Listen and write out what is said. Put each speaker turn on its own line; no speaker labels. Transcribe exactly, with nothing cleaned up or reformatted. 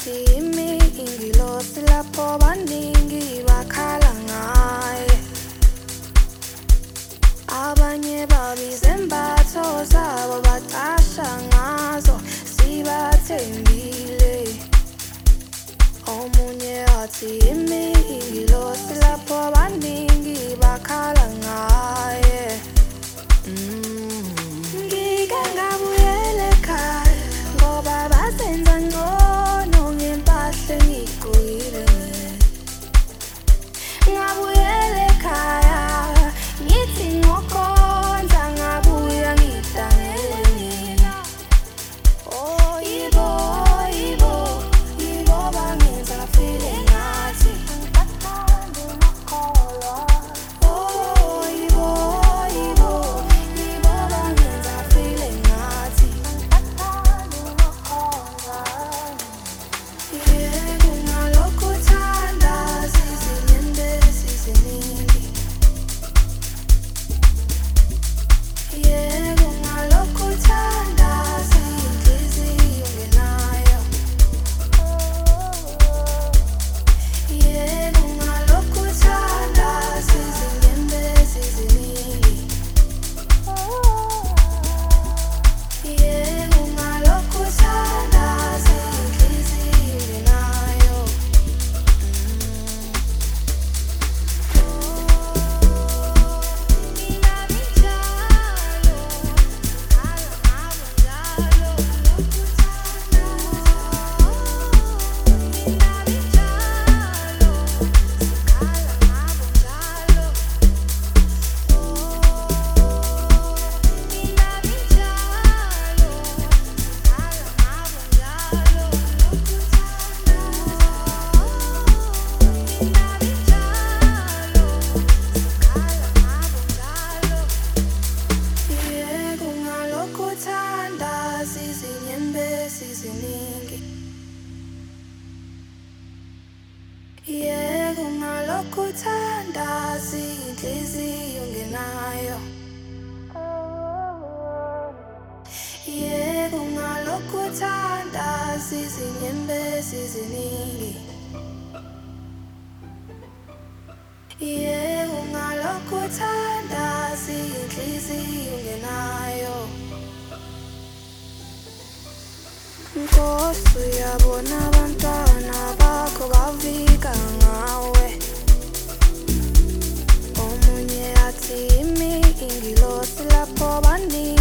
athi imi ingilosi lapho baningi bakhala ngaye. Abanye babizembatho zabo bacasha ngazo sibathembile. Omunye athi imi ingilosi lapho baningi bakhala ngaye. Mm. Ngike ngabuyela ekhaya ngoba basenza ngcono ngempahla engiyigqokile mina. Ngabuyela ekhaya ngithi ngokhonza ngabuya ngidangele mina. Oh yibo, yibo, yibo bangenza ngafeel engathi ngibaqambe ngakholwa. Oh yibo, yibo, yibo bangenza ngafeel engathi ngibaqambe ngakholwa. Yebo ngalokhu uthanda sizinyembezi ziningi. Yebo ngalokhu uthanda siyinhliziyo ngenayo. Yebo ngalokhu uthanda sizinyembezi ziningi. Yebo ngalokhu uthanda siyinhliziyo ngenayo. Yebo ngalokhu uthanda sizinyembezi ziningi. Yebo ngalokhu uthanda siyinhliziyo ngenayo. Yebo ngalokhu uthanda sizinyembezi ziningi. Yebo ngalokhu uthanda siyinhliziyo ngenayo. Nkosi uyabona abantwana bakho bavika ngawe. Omunye athi imi ingilosi lapho baningi